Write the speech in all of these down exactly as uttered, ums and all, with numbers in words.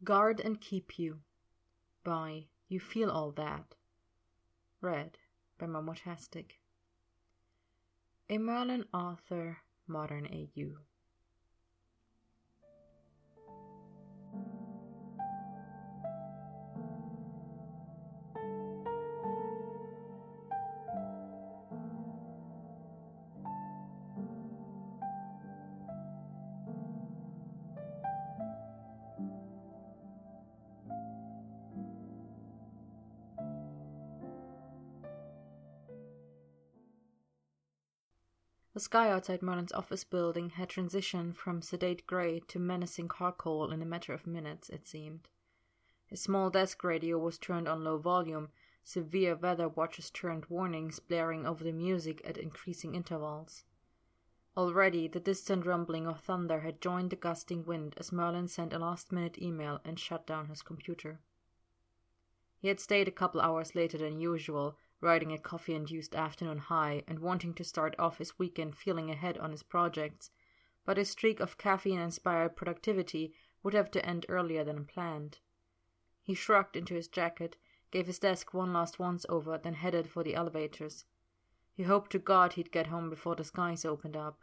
Guard and Keep You by You Feel All That. Read by Mamotastic. A Merlin Author Modern A U. The sky outside Merlin's office building had transitioned from sedate grey to menacing charcoal in a matter of minutes, it seemed. His small desk radio was turned on low volume, severe weather watches turned warnings blaring over the music at increasing intervals. Already the distant rumbling of thunder had joined the gusting wind as Merlin sent a last-minute email and shut down his computer. He had stayed a couple hours later than usual, riding a coffee-induced afternoon high and wanting to start off his weekend feeling ahead on his projects, but his streak of caffeine-inspired productivity would have to end earlier than planned. He shrugged into his jacket, gave his desk one last once-over, then headed for the elevators. He hoped to God he'd get home before the skies opened up.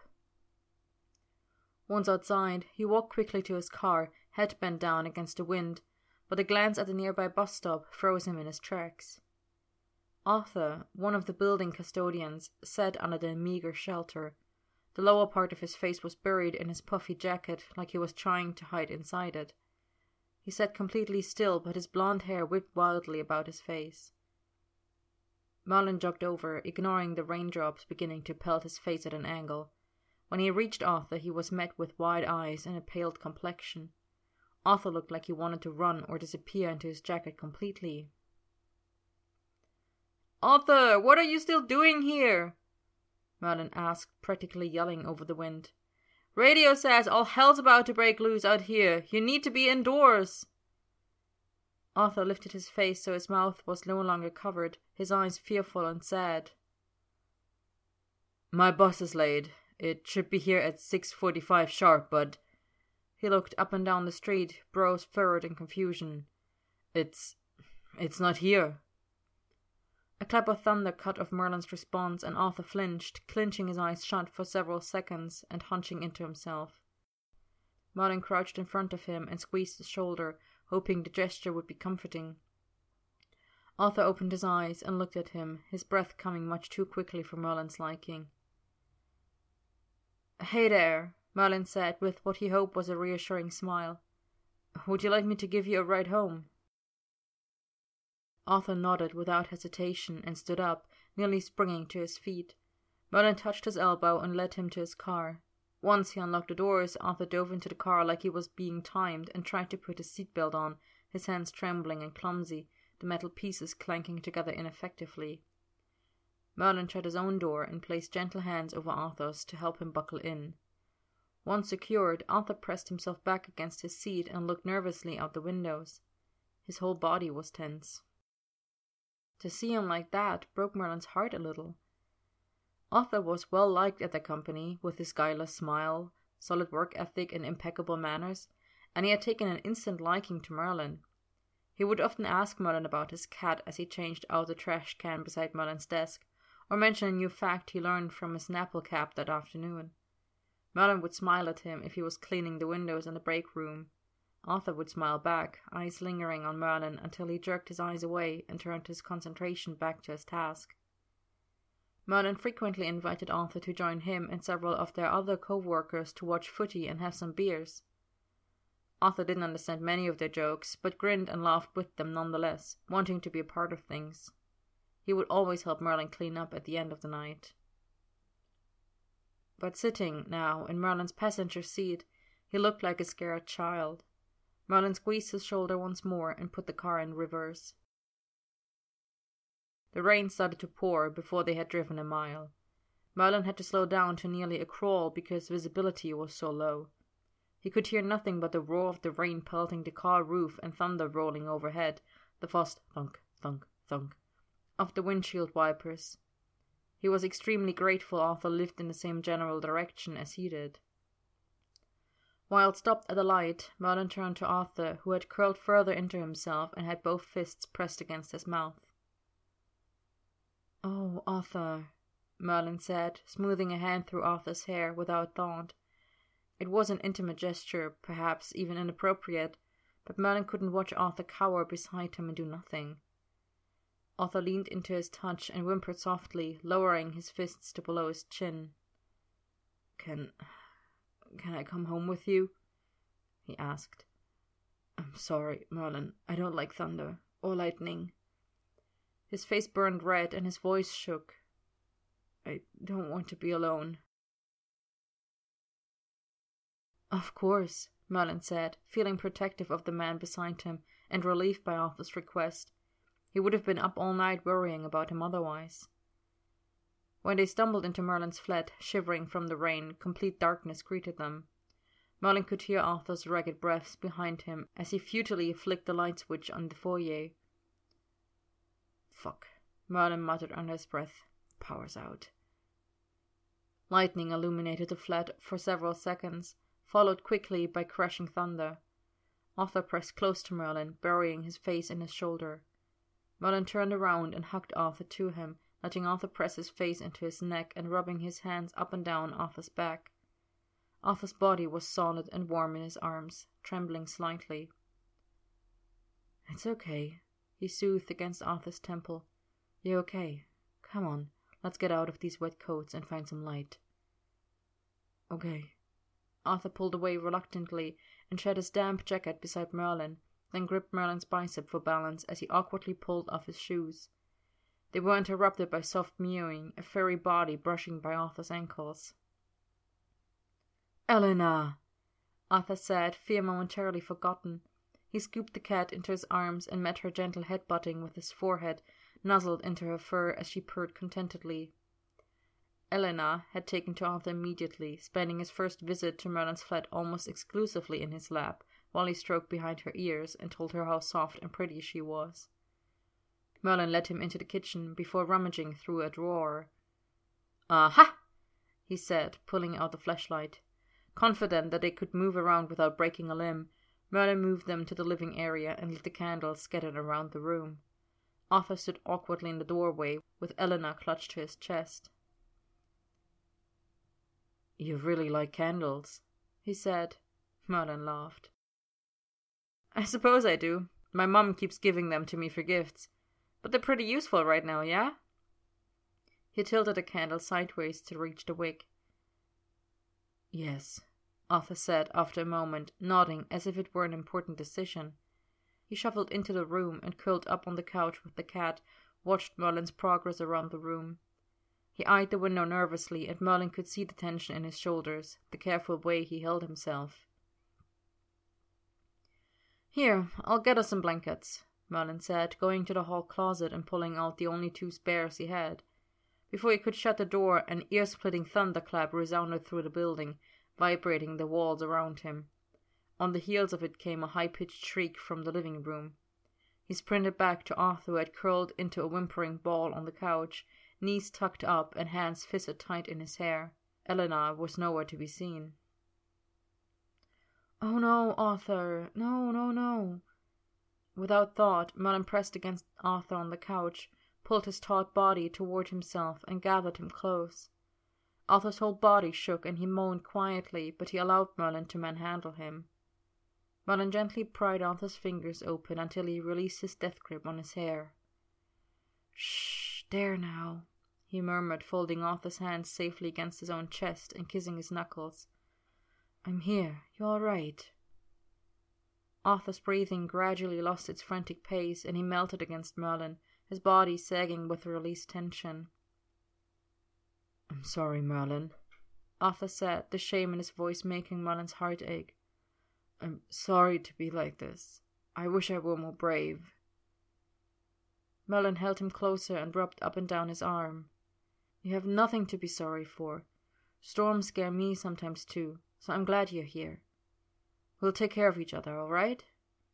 Once outside, he walked quickly to his car, head bent down against the wind, but a glance at the nearby bus stop froze him in his tracks. Arthur, one of the building custodians, sat under the meagre shelter. The lower part of his face was buried in his puffy jacket, like he was trying to hide inside it. He sat completely still, but his blond hair whipped wildly about his face. Merlin jogged over, ignoring the raindrops beginning to pelt his face at an angle. When he reached Arthur, he was met with wide eyes and a paled complexion. Arthur looked like he wanted to run or disappear into his jacket completely. "Arthur, what are you still doing here?" Merlin asked, practically yelling over the wind. "Radio says all hell's about to break loose out here. You need to be indoors." Arthur lifted his face so his mouth was no longer covered, his eyes fearful and sad. "My bus is late. It should be here at six forty-five sharp, but—" He looked up and down the street, brows furrowed in confusion. It's... it's not here." A clap of thunder cut off Merlin's response, and Arthur flinched, clenching his eyes shut for several seconds and hunching into himself. Merlin crouched in front of him and squeezed his shoulder, hoping the gesture would be comforting. Arthur opened his eyes and looked at him, his breath coming much too quickly for Merlin's liking. "Hey there," Merlin said with what he hoped was a reassuring smile. "Would you like me to give you a ride home?" Arthur nodded without hesitation and stood up, nearly springing to his feet. Merlin touched his elbow and led him to his car. Once he unlocked the doors, Arthur dove into the car like he was being timed and tried to put his seatbelt on, his hands trembling and clumsy, the metal pieces clanking together ineffectively. Merlin shut his own door and placed gentle hands over Arthur's to help him buckle in. Once secured, Arthur pressed himself back against his seat and looked nervously out the windows. His whole body was tense. To see him like that broke Merlin's heart a little. Arthur was well liked at the company, with his guileless smile, solid work ethic, and impeccable manners, and he had taken an instant liking to Merlin. He would often ask Merlin about his cat as he changed out the trash can beside Merlin's desk, or mention a new fact he learned from his Snapple cap that afternoon. Merlin would smile at him if he was cleaning the windows in the break room. Arthur would smile back, eyes lingering on Merlin until he jerked his eyes away and turned his concentration back to his task. Merlin frequently invited Arthur to join him and several of their other co-workers to watch footy and have some beers. Arthur didn't understand many of their jokes, but grinned and laughed with them nonetheless, wanting to be a part of things. He would always help Merlin clean up at the end of the night. But sitting, now, in Merlin's passenger seat, he looked like a scared child. Merlin squeezed his shoulder once more and put the car in reverse. The rain started to pour before they had driven a mile. Merlin had to slow down to nearly a crawl because visibility was so low. He could hear nothing but the roar of the rain pelting the car roof and thunder rolling overhead, the fast thunk, thunk, thunk of the windshield wipers. He was extremely grateful Arthur lived in the same general direction as he did. While stopped at the light, Merlin turned to Arthur, who had curled further into himself and had both fists pressed against his mouth. "Oh, Arthur," Merlin said, smoothing a hand through Arthur's hair without thought. It was an intimate gesture, perhaps even inappropriate, but Merlin couldn't watch Arthur cower beside him and do nothing. Arthur leaned into his touch and whimpered softly, lowering his fists to below his chin. Can... can I come home with you?" he asked. "I'm sorry, Merlin. I don't like thunder or lightning." His face burned red and his voice shook. "I don't want to be alone." "Of course," Merlin said, feeling protective of the man beside him and relieved by Arthur's request. He would have been up all night worrying about him otherwise. When they stumbled into Merlin's flat, shivering from the rain, complete darkness greeted them. Merlin could hear Arthur's ragged breaths behind him as he futilely flicked the light switch on the foyer. "Fuck," Merlin muttered under his breath. "Power's out." Lightning illuminated the flat for several seconds, followed quickly by crashing thunder. Arthur pressed close to Merlin, burying his face in his shoulder. Merlin turned around and hugged Arthur to him, letting Arthur press his face into his neck and rubbing his hands up and down Arthur's back. Arthur's body was solid and warm in his arms, trembling slightly. "It's okay," he soothed against Arthur's temple. "You're okay. Come on, let's get out of these wet coats and find some light." "Okay." Arthur pulled away reluctantly and shed his damp jacket beside Merlin, then gripped Merlin's bicep for balance as he awkwardly pulled off his shoes. They were interrupted by soft mewing, a furry body brushing by Arthur's ankles. "Elena!" Arthur said, fear momentarily forgotten. He scooped the cat into his arms and met her gentle head-butting with his forehead, nuzzled into her fur as she purred contentedly. Elena had taken to Arthur immediately, spending his first visit to Merlin's flat almost exclusively in his lap, while he stroked behind her ears and told her how soft and pretty she was. Merlin led him into the kitchen before rummaging through a drawer. "Aha!" he said, pulling out the flashlight. Confident that they could move around without breaking a limb, Merlin moved them to the living area and lit the candles scattered around the room. Arthur stood awkwardly in the doorway, with Elena clutched to his chest. "You really like candles," he said. Merlin laughed. "I suppose I do. My mom keeps giving them to me for gifts. But they're pretty useful right now, yeah?" He tilted the candle sideways to reach the wick. "Yes," Arthur said after a moment, nodding as if it were an important decision. He shuffled into the room and curled up on the couch with the cat, watched Merlin's progress around the room. He eyed the window nervously, and Merlin could see the tension in his shoulders, the careful way he held himself. "Here, I'll get us some blankets," Merlin said, going to the hall closet and pulling out the only two spares he had. Before he could shut the door, an ear-splitting thunderclap resounded through the building, vibrating the walls around him. On the heels of it came a high-pitched shriek from the living room. He sprinted back to Arthur, who had curled into a whimpering ball on the couch, knees tucked up and hands fisted tight in his hair. Elena was nowhere to be seen. "Oh no, Arthur! No, no, no!" Without thought, Merlin pressed against Arthur on the couch, pulled his taut body toward himself, and gathered him close. Arthur's whole body shook, and he moaned quietly, but he allowed Merlin to manhandle him. Merlin gently pried Arthur's fingers open until he released his death grip on his hair. "Shh, there now," he murmured, folding Arthur's hands safely against his own chest and kissing his knuckles. "I'm here. You all right?" Arthur's breathing gradually lost its frantic pace, and he melted against Merlin, his body sagging with released tension. "I'm sorry, Merlin," Arthur said, the shame in his voice making Merlin's heart ache. "I'm sorry to be like this. I wish I were more brave." Merlin held him closer and rubbed up and down his arm. "You have nothing to be sorry for. Storms scare me sometimes too, so I'm glad you're here. We'll take care of each other, all right?"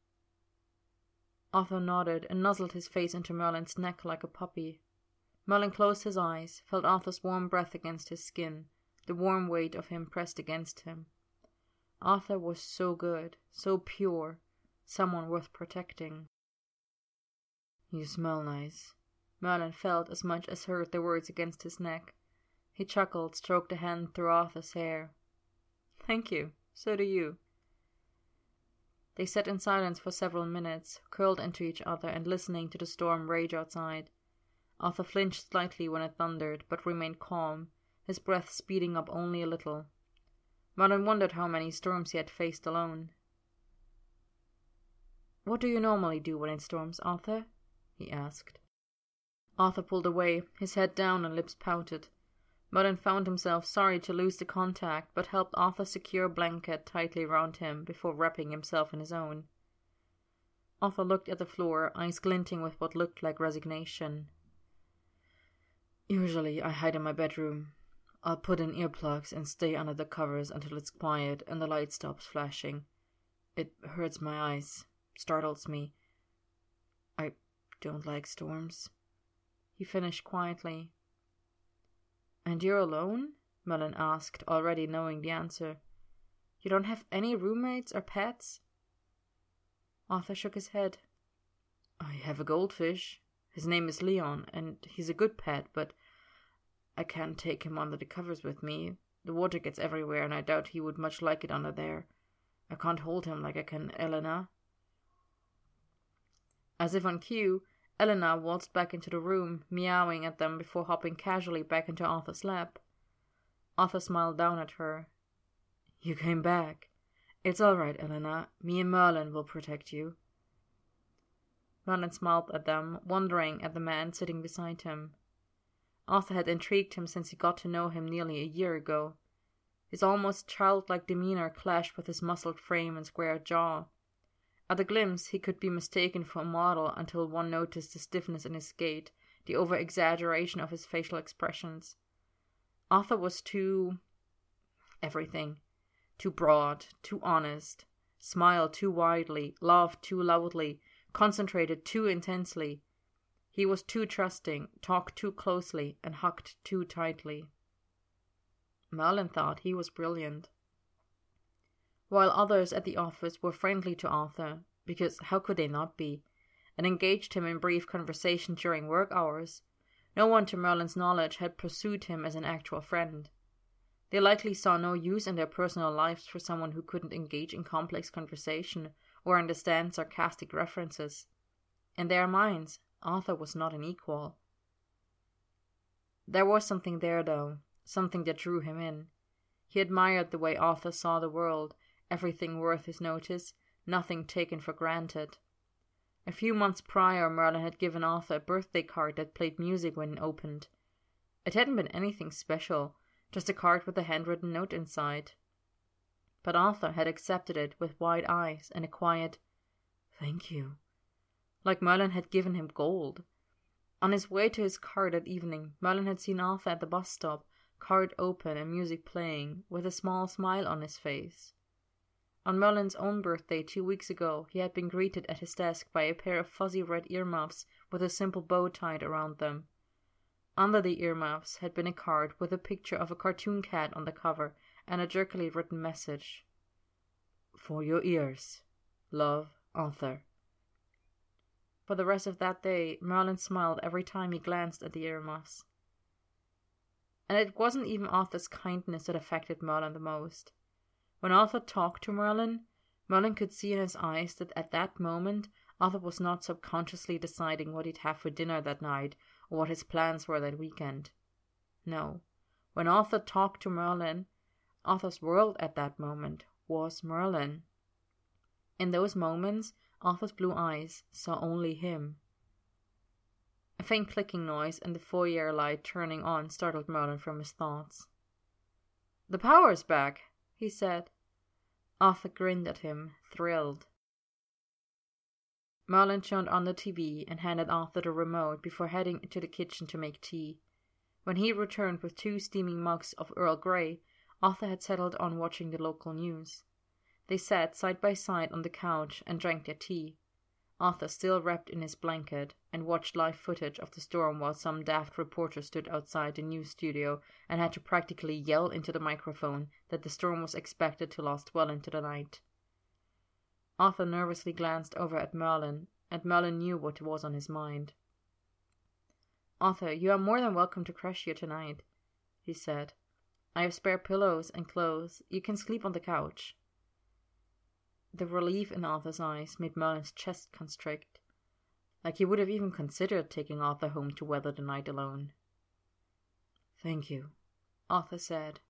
Arthur nodded and nuzzled his face into Merlin's neck like a puppy. Merlin closed his eyes, felt Arthur's warm breath against his skin, the warm weight of him pressed against him. Arthur was so good, so pure, someone worth protecting. You smell nice. Merlin felt as much as heard the words against his neck. He chuckled, stroked a hand through Arthur's hair. Thank you, so do you. They sat in silence for several minutes, curled into each other and listening to the storm rage outside. Arthur flinched slightly when it thundered, but remained calm, his breath speeding up only a little. Merlin wondered how many storms he had faced alone. What do you normally do when it storms, Arthur? He asked. Arthur pulled away, his head down and lips pouted. Merlin found himself sorry to lose the contact, but helped Arthur secure a blanket tightly round him before wrapping himself in his own. Arthur looked at the floor, eyes glinting with what looked like resignation. Usually I hide in my bedroom. I'll put in earplugs and stay under the covers until it's quiet and the light stops flashing. It hurts my eyes, startles me. I don't like storms. He finished quietly. And you're alone? Merlin asked, already knowing the answer. You don't have any roommates or pets? Arthur shook his head. I have a goldfish. His name is Leon, and he's a good pet, but I can't take him under the covers with me. The water gets everywhere, and I doubt he would much like it under there. I can't hold him like I can Elena. As if on cue, Elena waltzed back into the room, meowing at them before hopping casually back into Arthur's lap. Arthur smiled down at her. You came back. It's all right, Elena. Me and Merlin will protect you. Merlin smiled at them, wondering at the man sitting beside him. Arthur had intrigued him since he got to know him nearly a year ago. His almost childlike demeanor clashed with his muscled frame and square jaw. At a glimpse, he could be mistaken for a model until one noticed the stiffness in his gait, the over-exaggeration of his facial expressions. Arthur was too... everything. Too broad, too honest, smiled too widely, laughed too loudly, concentrated too intensely. He was too trusting, talked too closely, and hugged too tightly. Merlin thought he was brilliant. While others at the office were friendly to Arthur, because how could they not be, and engaged him in brief conversation during work hours, no one to Merlin's knowledge had pursued him as an actual friend. They likely saw no use in their personal lives for someone who couldn't engage in complex conversation or understand sarcastic references. In their minds, Arthur was not an equal. There was something there, though, something that drew him in. He admired the way Arthur saw the world, everything worth his notice, nothing taken for granted. A few months prior, Merlin had given Arthur a birthday card that played music when it opened. It hadn't been anything special, just a card with a handwritten note inside. But Arthur had accepted it with wide eyes and a quiet, "Thank you," like Merlin had given him gold. On his way to his car that evening, Merlin had seen Arthur at the bus stop, card open and music playing, with a small smile on his face. On Merlin's own birthday two weeks ago, he had been greeted at his desk by a pair of fuzzy red earmuffs with a simple bow tied around them. Under the earmuffs had been a card with a picture of a cartoon cat on the cover and a jerkily written message. For your ears. Love, Arthur. For the rest of that day, Merlin smiled every time he glanced at the earmuffs. And it wasn't even Arthur's kindness that affected Merlin the most. When Arthur talked to Merlin, Merlin could see in his eyes that at that moment Arthur was not subconsciously deciding what he'd have for dinner that night or what his plans were that weekend. No, when Arthur talked to Merlin, Arthur's world at that moment was Merlin. In those moments, Arthur's blue eyes saw only him. A faint clicking noise and the foyer light turning on startled Merlin from his thoughts. "The power's back," he said. Arthur grinned at him, thrilled. Merlin turned on the T V and handed Arthur the remote before heading into the kitchen to make tea. When he returned with two steaming mugs of Earl Grey, Arthur had settled on watching the local news. They sat side by side on the couch and drank their tea. Arthur still wrapped in his blanket, and watched live footage of the storm while some daft reporter stood outside the news studio and had to practically yell into the microphone that the storm was expected to last well into the night. Arthur nervously glanced over at Merlin, and Merlin knew what was on his mind. "Arthur, you are more than welcome to crash here tonight," he said. "I have spare pillows and clothes. You can sleep on the couch." The relief in Arthur's eyes made Merlin's chest constrict, like he would have even considered taking Arthur home to weather the night alone. "Thank you," Arthur said.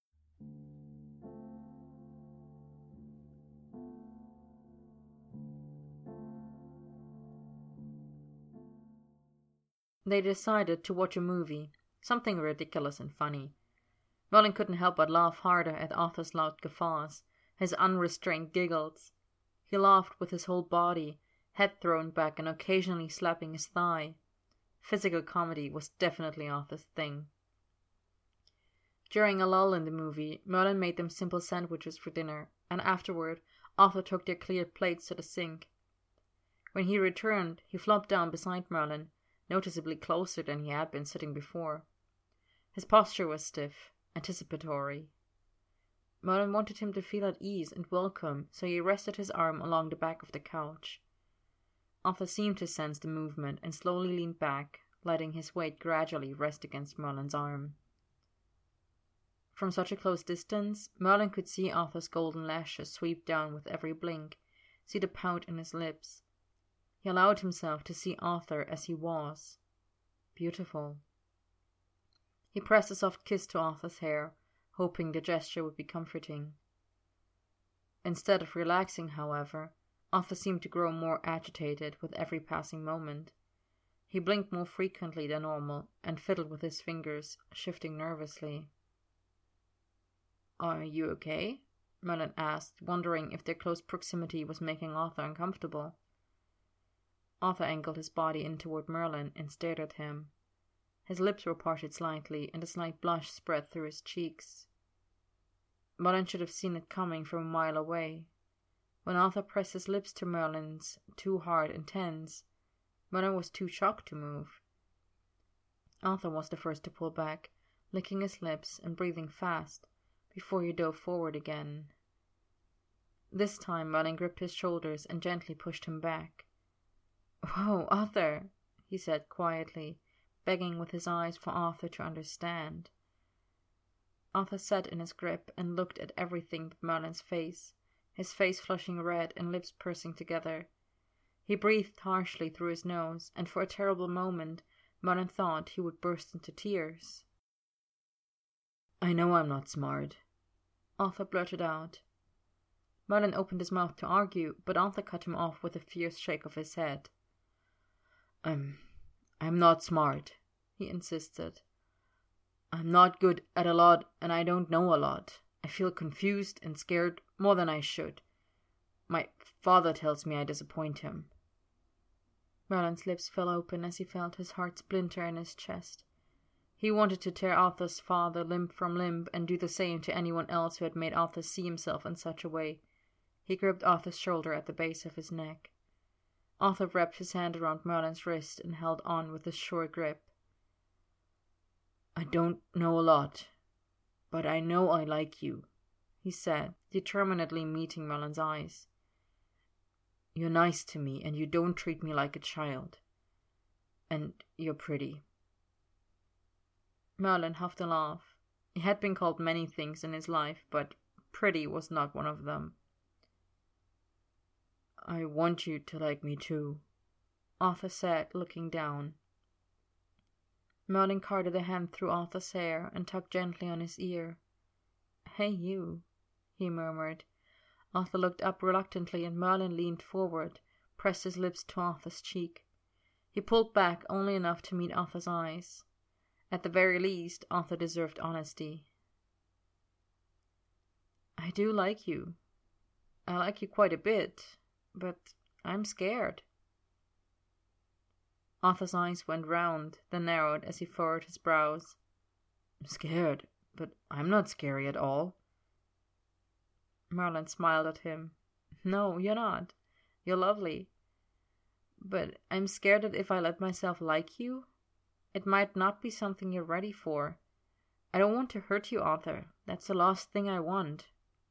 They decided to watch a movie, something ridiculous and funny. Merlin couldn't help but laugh harder at Arthur's loud guffaws, his unrestrained giggles. He laughed with his whole body, head thrown back and occasionally slapping his thigh. Physical comedy was definitely Arthur's thing. During a lull in the movie, Merlin made them simple sandwiches for dinner, and afterward Arthur took their clear plates to the sink. When he returned, he flopped down beside Merlin, noticeably closer than he had been sitting before. His posture was stiff, anticipatory. Merlin wanted him to feel at ease and welcome, so he rested his arm along the back of the couch. Arthur seemed to sense the movement and slowly leaned back, letting his weight gradually rest against Merlin's arm. From such a close distance, Merlin could see Arthur's golden lashes sweep down with every blink, see the pout in his lips. He allowed himself to see Arthur as he was. Beautiful. He pressed a soft kiss to Arthur's hair, hoping the gesture would be comforting. Instead of relaxing, however, Arthur seemed to grow more agitated with every passing moment. He blinked more frequently than normal and fiddled with his fingers, shifting nervously. "Are you okay?" Merlin asked, wondering if their close proximity was making Arthur uncomfortable. Arthur angled his body in toward Merlin and stared at him. His lips were parted slightly, and a slight blush spread through his cheeks. Merlin should have seen it coming from a mile away. When Arthur pressed his lips to Merlin's, too hard and tense, Merlin was too shocked to move. Arthur was the first to pull back, licking his lips and breathing fast, before he dove forward again. This time Merlin gripped his shoulders and gently pushed him back. "Whoa, Arthur," he said quietly, begging with his eyes for Arthur to understand. Arthur sat in his grip and looked at everything but Merlin's face, his face flushing red and lips pursing together. He breathed harshly through his nose, and for a terrible moment Merlin thought he would burst into tears. "I know I'm not smart," Arthur blurted out. Merlin opened his mouth to argue, but Arthur cut him off with a fierce shake of his head. I'm... I'm not smart," he insisted. "I'm not good at a lot, and I don't know a lot. I feel confused and scared more than I should. My father tells me I disappoint him." Merlin's lips fell open as he felt his heart splinter in his chest. He wanted to tear Arthur's father limb from limb and do the same to anyone else who had made Arthur see himself in such a way. He gripped Arthur's shoulder at the base of his neck. Arthur wrapped his hand around Merlin's wrist and held on with a sure grip. "I don't know a lot, but I know I like you," he said, determinedly meeting Merlin's eyes. "You're nice to me, and you don't treat me like a child. And you're pretty." Merlin huffed a laugh. He had been called many things in his life, but pretty was not one of them. "I want you to like me too," Arthur said, looking down. Merlin carted a hand through Arthur's hair and tugged gently on his ear. "Hey, you," he murmured. Arthur looked up reluctantly, and Merlin leaned forward, pressed his lips to Arthur's cheek. He pulled back only enough to meet Arthur's eyes. At the very least, Arthur deserved honesty. "I do like you. I like you quite a bit, but I'm scared." Arthur's eyes went round, then narrowed as he furrowed his brows. "Scared? But I'm not scary at all." Merlin smiled at him. "No, you're not. You're lovely. But I'm scared that if I let myself like you, it might not be something you're ready for. I don't want to hurt you, Arthur. That's the last thing I want."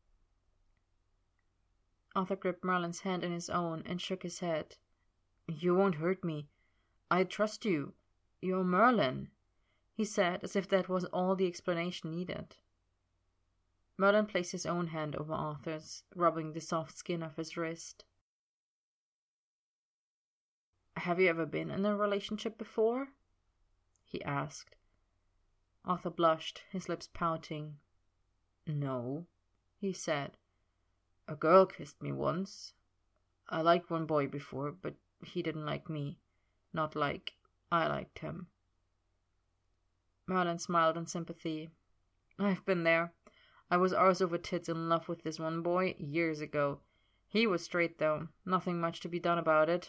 Arthur gripped Merlin's hand in his own and shook his head. "You won't hurt me. I trust you. You're Merlin," he said, as if that was all the explanation needed. Merlin placed his own hand over Arthur's, rubbing the soft skin of his wrist. "Have you ever been in a relationship before?" he asked. Arthur blushed, his lips pouting. "No," he said. "A girl kissed me once. I liked one boy before, but he didn't like me. Not like I liked him." Merlin smiled in sympathy. "I've been there. I was arse over tits in love with this one boy years ago. He was straight, though. Nothing much to be done about it."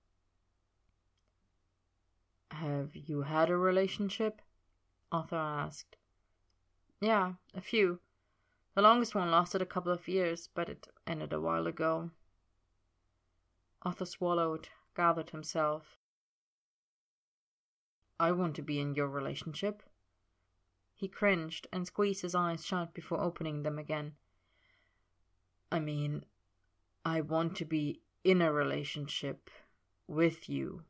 "Have you had a relationship?" Arthur asked. "Yeah, a few. The longest one lasted a couple of years, but it ended a while ago." Arthur swallowed, gathered himself. "I want to be in your relationship." He cringed and squeezed his eyes shut before opening them again. "I mean, I want to be in a relationship with you."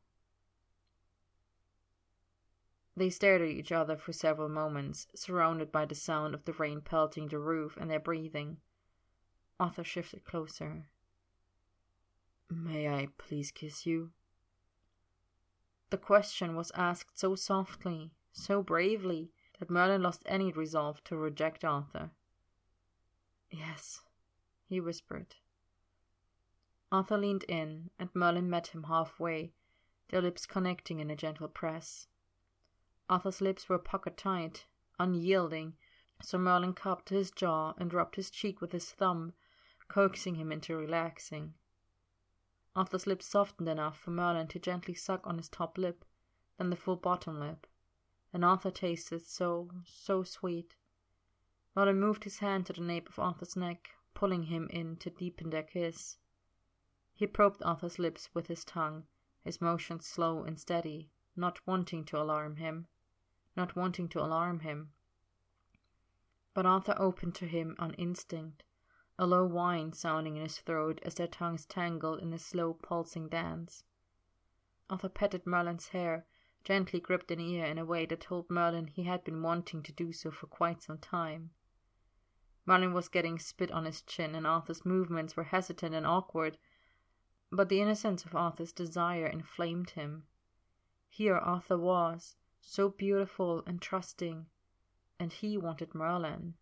They stared at each other for several moments, surrounded by the sound of the rain pelting the roof and their breathing. Arthur shifted closer. "May I please kiss you?" The question was asked so softly, so bravely, that Merlin lost any resolve to reject Arthur. "Yes," he whispered. Arthur leaned in, and Merlin met him halfway, their lips connecting in a gentle press. Arthur's lips were puckered tight, unyielding, so Merlin cupped his jaw and rubbed his cheek with his thumb, coaxing him into relaxing. Arthur's lips softened enough for Merlin to gently suck on his top lip, then the full bottom lip, and Arthur tasted so, so sweet. Merlin moved his hand to the nape of Arthur's neck, pulling him in to deepen their kiss. He probed Arthur's lips with his tongue, his motions slow and steady, not wanting to alarm him, not wanting to alarm him. But Arthur opened to him on instinct, a low whine sounding in his throat as their tongues tangled in a slow pulsing dance. Arthur patted Merlin's hair, gently gripped an ear in a way that told Merlin he had been wanting to do so for quite some time. Merlin was getting spit on his chin, and Arthur's movements were hesitant and awkward, but the innocence of Arthur's desire inflamed him. Here Arthur was, so beautiful and trusting, and he wanted Merlin.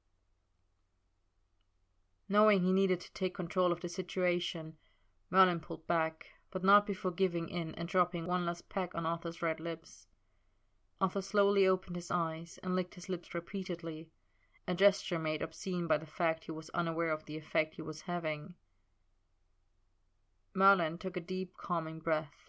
Knowing he needed to take control of the situation, Merlin pulled back, but not before giving in and dropping one last peck on Arthur's red lips. Arthur slowly opened his eyes and licked his lips repeatedly, a gesture made obscene by the fact he was unaware of the effect he was having. Merlin took a deep, calming breath.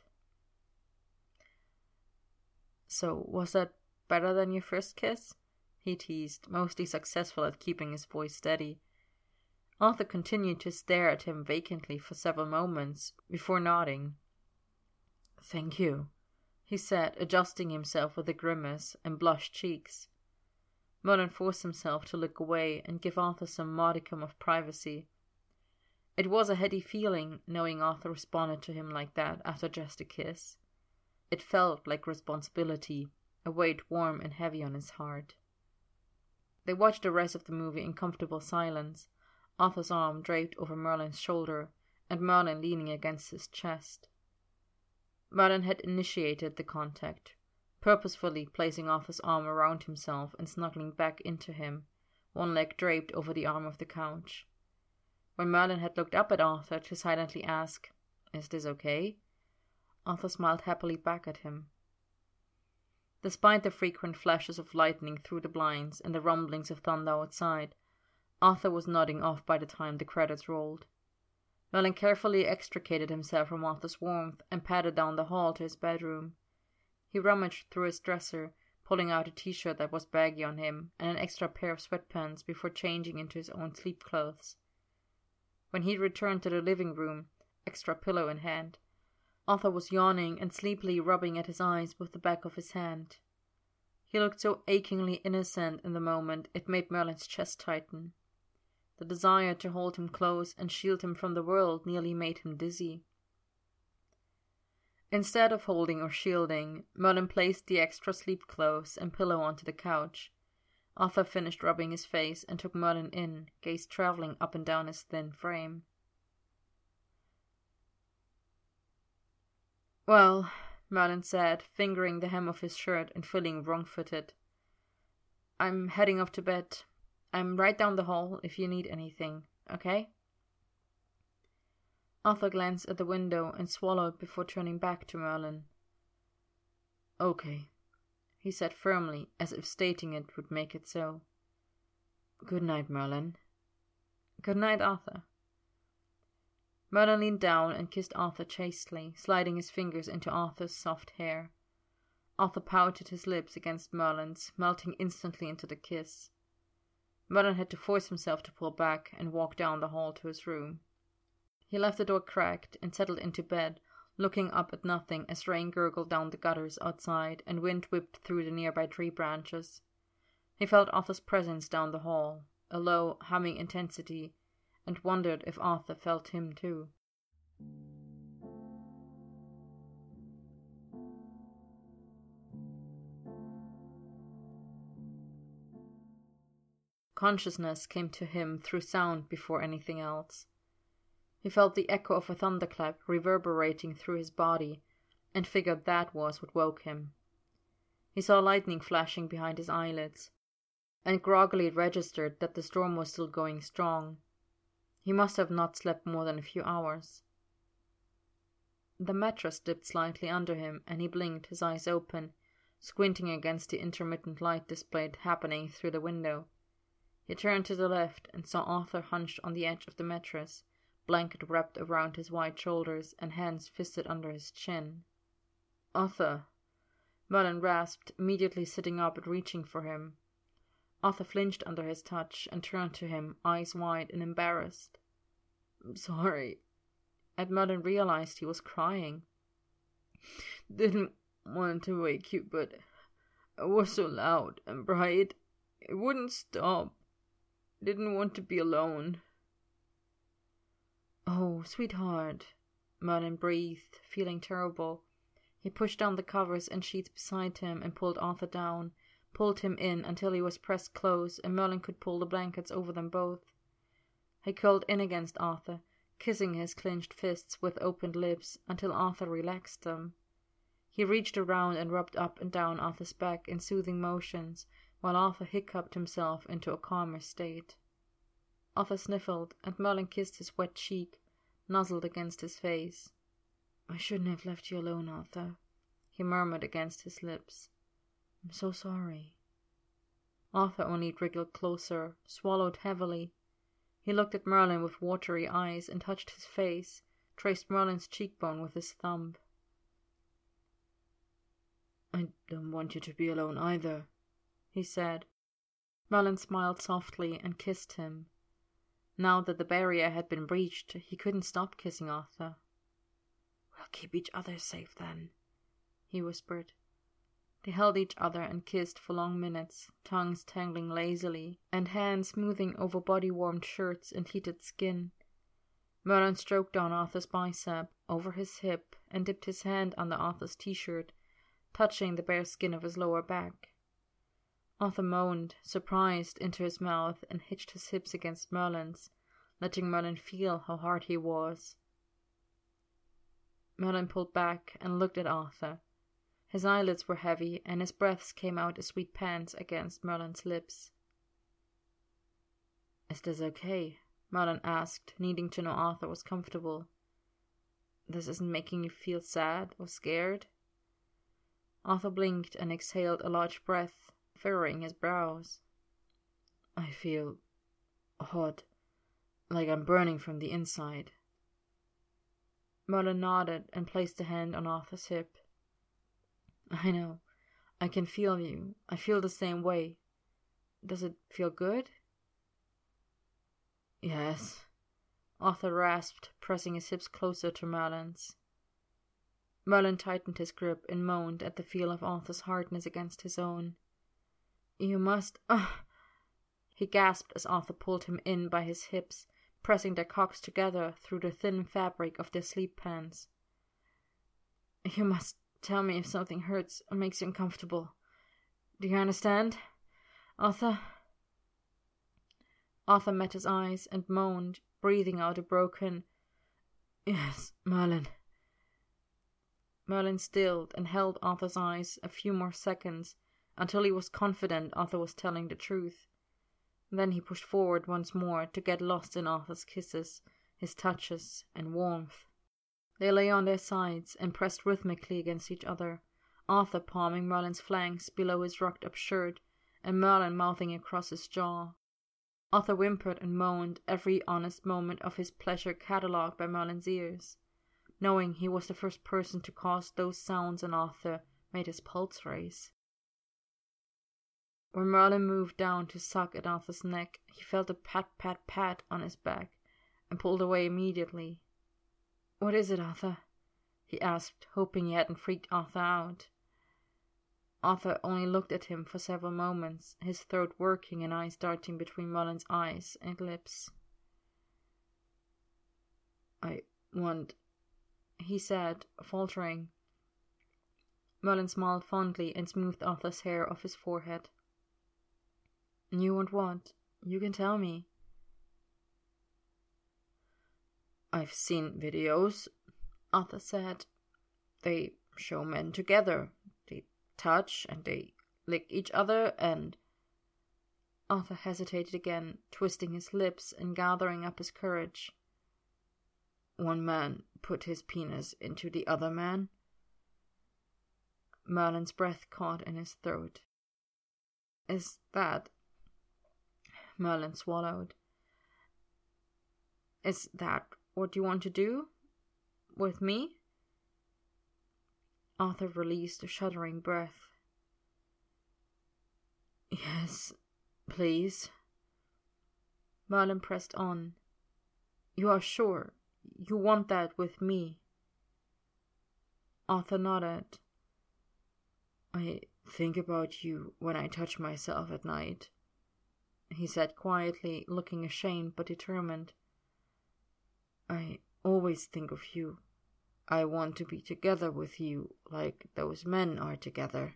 "So, was that better than your first kiss?" he teased, mostly successful at keeping his voice steady. Arthur continued to stare at him vacantly for several moments, before nodding. "Thank you," he said, adjusting himself with a grimace and blushed cheeks. Merlin forced himself to look away and give Arthur some modicum of privacy. It was a heady feeling, knowing Arthur responded to him like that after just a kiss. It felt like responsibility, a weight warm and heavy on his heart. They watched the rest of the movie in comfortable silence, Arthur's arm draped over Merlin's shoulder, and Merlin leaning against his chest. Merlin had initiated the contact, purposefully placing Arthur's arm around himself and snuggling back into him, one leg draped over the arm of the couch. When Merlin had looked up at Arthur to silently ask, "Is this okay?" Arthur smiled happily back at him. Despite the frequent flashes of lightning through the blinds and the rumblings of thunder outside, Arthur was nodding off by the time the credits rolled. Merlin carefully extricated himself from Arthur's warmth and padded down the hall to his bedroom. He rummaged through his dresser, pulling out a t-shirt that was baggy on him and an extra pair of sweatpants before changing into his own sleep clothes. When he returned to the living room, extra pillow in hand, Arthur was yawning and sleepily rubbing at his eyes with the back of his hand. He looked so achingly innocent in the moment it made Merlin's chest tighten. The desire to hold him close and shield him from the world nearly made him dizzy. Instead of holding or shielding, Merlin placed the extra sleep clothes and pillow onto the couch. Arthur finished rubbing his face and took Merlin in, gaze traveling up and down his thin frame. "Well," Merlin said, fingering the hem of his shirt and feeling wrong-footed. "I'm heading off to bed. I'm right down the hall if you need anything, okay?" Arthur glanced at the window and swallowed before turning back to Merlin. "Okay," he said firmly, as if stating it would make it so. "Good night, Merlin." "Good night, Arthur." Merlin leaned down and kissed Arthur chastely, sliding his fingers into Arthur's soft hair. Arthur pouted his lips against Merlin's, melting instantly into the kiss. Merlin had to force himself to pull back and walk down the hall to his room. He left the door cracked and settled into bed, looking up at nothing as rain gurgled down the gutters outside and wind whipped through the nearby tree branches. He felt Arthur's presence down the hall, a low, humming intensity, and wondered if Arthur felt him too. Consciousness came to him through sound before anything else. He felt the echo of a thunderclap reverberating through his body, and figured that was what woke him. He saw lightning flashing behind his eyelids, and groggily registered that the storm was still going strong. He must have not slept more than a few hours. The mattress dipped slightly under him, and he blinked, his eyes open, squinting against the intermittent light displayed happening through the window. He turned to the left and saw Arthur hunched on the edge of the mattress, blanket wrapped around his wide shoulders and hands fisted under his chin. "Arthur!" Merlin rasped, immediately sitting up and reaching for him. Arthur flinched under his touch and turned to him, eyes wide and embarrassed. "I'm sorry." And Merlin realized he was crying. "Didn't want to wake you, but I was so loud and bright. It wouldn't stop. Didn't want to be alone." "Oh, sweetheart," Merlin breathed, feeling terrible. He pushed down the covers and sheets beside him and pulled Arthur down, pulled him in until he was pressed close and Merlin could pull the blankets over them both. He curled in against Arthur, kissing his clenched fists with opened lips until Arthur relaxed them. He reached around and rubbed up and down Arthur's back in soothing motions, while Arthur hiccuped himself into a calmer state. Arthur sniffled, and Merlin kissed his wet cheek, nuzzled against his face. "I shouldn't have left you alone, Arthur," he murmured against his lips. "I'm so sorry." Arthur only wriggled closer, swallowed heavily. He looked at Merlin with watery eyes and touched his face, traced Merlin's cheekbone with his thumb. "I don't want you to be alone either," he said. Merlin smiled softly and kissed him. Now that the barrier had been breached, he couldn't stop kissing Arthur. "We'll keep each other safe then," he whispered. They held each other and kissed for long minutes, tongues tangling lazily, and hands smoothing over body-warmed shirts and heated skin. Merlin stroked down Arthur's bicep, over his hip, and dipped his hand under Arthur's t-shirt, touching the bare skin of his lower back. Arthur moaned, surprised, into his mouth and hitched his hips against Merlin's, letting Merlin feel how hard he was. Merlin pulled back and looked at Arthur. His eyelids were heavy, and his breaths came out as sweet pants against Merlin's lips. "Is this okay?" Merlin asked, needing to know Arthur was comfortable. "This isn't making you feel sad or scared?" Arthur blinked and exhaled a large breath, furrowing his brows. "I feel hot, like I'm burning from the inside." Merlin nodded and placed a hand on Arthur's hip. "I know. I can feel you. I feel the same way. Does it feel good?" "Yes," Arthur rasped, pressing his hips closer to Merlin's. Merlin tightened his grip and moaned at the feel of Arthur's hardness against his own. "You must— uh He gasped as Arthur pulled him in by his hips, pressing their cocks together through the thin fabric of their sleep pants. "You must tell me if something hurts or makes you uncomfortable. Do you understand, Arthur?" Arthur met his eyes and moaned, breathing out a broken, "Yes, Merlin." Merlin stilled and held Arthur's eyes a few more seconds, until he was confident Arthur was telling the truth. Then he pushed forward once more to get lost in Arthur's kisses, his touches, and warmth. They lay on their sides and pressed rhythmically against each other, Arthur palming Merlin's flanks below his rucked-up shirt, and Merlin mouthing across his jaw. Arthur whimpered and moaned, every honest moment of his pleasure catalogued by Merlin's ears. Knowing he was the first person to cause those sounds in Arthur made his pulse race. When Merlin moved down to suck at Arthur's neck, he felt a pat-pat-pat on his back, and pulled away immediately. "What is it, Arthur?" he asked, hoping he hadn't freaked Arthur out. Arthur only looked at him for several moments, his throat working and eyes darting between Merlin's eyes and lips. "I want—" he said, faltering. Merlin smiled fondly and smoothed Arthur's hair off his forehead. "You want what? You can tell me." "I've seen videos," Arthur said. "They show men together. They touch and they lick each other and—" Arthur hesitated again, twisting his lips and gathering up his courage. "One man put his penis into the other man." Merlin's breath caught in his throat. "Is that—" Merlin swallowed. "Is that what you want to do? With me?" Arthur released a shuddering breath. "Yes, please." Merlin pressed on. "You are sure you want that with me?" Arthur nodded. "I think about you when I touch myself at night," he said quietly, looking ashamed but determined. "I always think of you. I want to be together with you, like those men are together."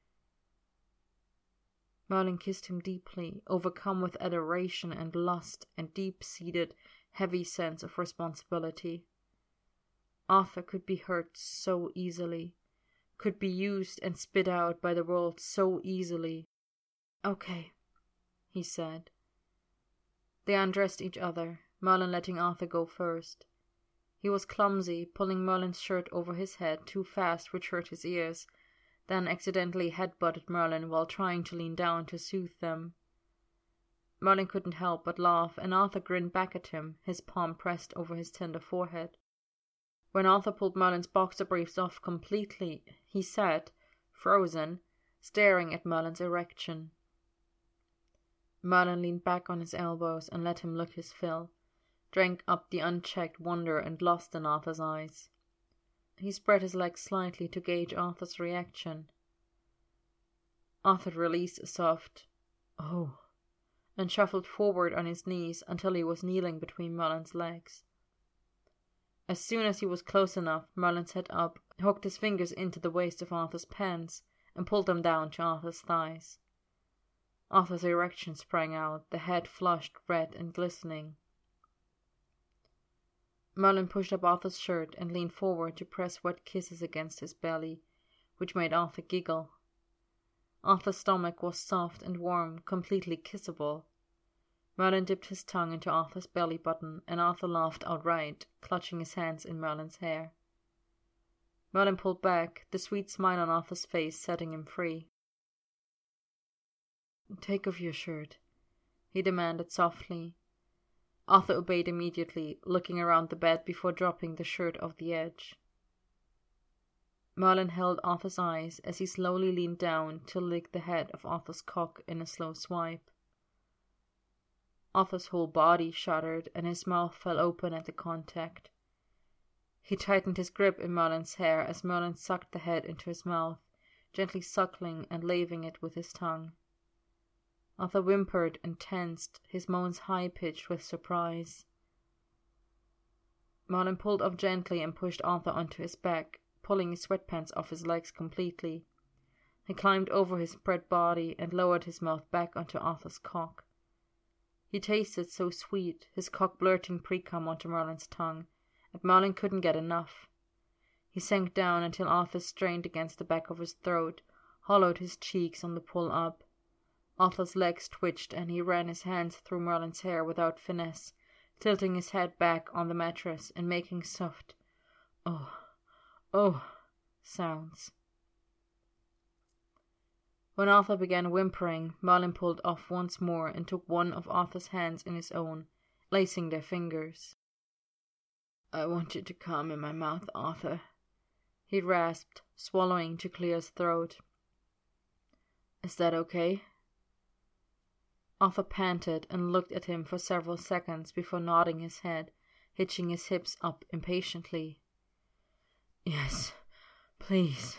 Merlin kissed him deeply, overcome with adoration and lust and deep-seated, heavy sense of responsibility. Arthur could be hurt so easily, could be used and spit out by the world so easily. "Okay," he said. They undressed each other, Merlin letting Arthur go first. He was clumsy, pulling Merlin's shirt over his head too fast, which hurt his ears, then accidentally head-butted Merlin while trying to lean down to soothe them. Merlin couldn't help but laugh, and Arthur grinned back at him, his palm pressed over his tender forehead. When Arthur pulled Merlin's boxer briefs off completely, he sat, frozen, staring at Merlin's erection. Merlin leaned back on his elbows and let him look his fill, drank up the unchecked wonder and lust in Arthur's eyes. He spread his legs slightly to gauge Arthur's reaction. Arthur released a soft "oh," and shuffled forward on his knees until he was kneeling between Merlin's legs. As soon as he was close enough, Merlin sat up, hooked his fingers into the waist of Arthur's pants, and pulled them down to Arthur's thighs. Arthur's erection sprang out, the head flushed, red and glistening. Merlin pushed up Arthur's shirt and leaned forward to press wet kisses against his belly, which made Arthur giggle. Arthur's stomach was soft and warm, completely kissable. Merlin dipped his tongue into Arthur's belly button, and Arthur laughed outright, clutching his hands in Merlin's hair. Merlin pulled back, the sweet smile on Arthur's face setting him free. "Take off your shirt," he demanded softly. Arthur obeyed immediately, looking around the bed before dropping the shirt off the edge. Merlin held Arthur's eyes as he slowly leaned down to lick the head of Arthur's cock in a slow swipe. Arthur's whole body shuddered, and his mouth fell open at the contact. He tightened his grip in Merlin's hair as Merlin sucked the head into his mouth, gently suckling and laving it with his tongue. Arthur whimpered and tensed, his moans high-pitched with surprise. Merlin pulled off gently and pushed Arthur onto his back, pulling his sweatpants off his legs completely. He climbed over his spread body and lowered his mouth back onto Arthur's cock. He tasted so sweet, his cock blurting pre-cum onto Merlin's tongue, that Merlin couldn't get enough. He sank down until Arthur strained against the back of his throat, hollowed his cheeks on the pull up. Arthur's legs twitched and he ran his hands through Merlin's hair without finesse, tilting his head back on the mattress and making soft, oh, oh, sounds. When Arthur began whimpering, Merlin pulled off once more and took one of Arthur's hands in his own, lacing their fingers. I want you to come in my mouth, Arthur, he rasped, swallowing to clear his throat. Is that okay? Arthur panted and looked at him for several seconds before nodding his head, hitching his hips up impatiently. Yes, please.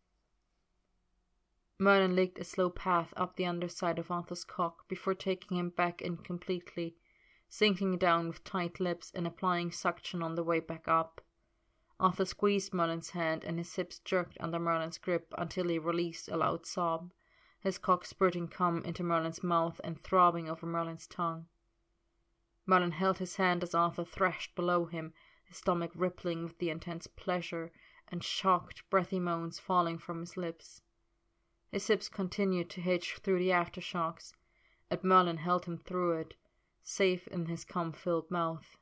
Merlin licked a slow path up the underside of Arthur's cock before taking him back in completely, sinking down with tight lips and applying suction on the way back up. Arthur squeezed Merlin's hand and his hips jerked under Merlin's grip until he released a loud sob, his cock spurting cum into Merlin's mouth and throbbing over Merlin's tongue. Merlin held his hand as Arthur thrashed below him, his stomach rippling with the intense pleasure and shocked, breathy moans falling from his lips. His hips continued to hitch through the aftershocks, and Merlin held him through it, safe in his cum-filled mouth.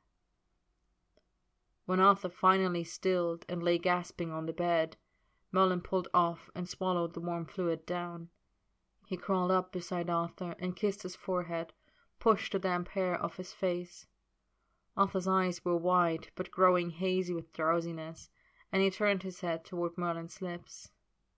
When Arthur finally stilled and lay gasping on the bed, Merlin pulled off and swallowed the warm fluid down. He crawled up beside Arthur and kissed his forehead, pushed the damp hair off his face. Arthur's eyes were wide but growing hazy with drowsiness, and he turned his head toward Merlin's lips.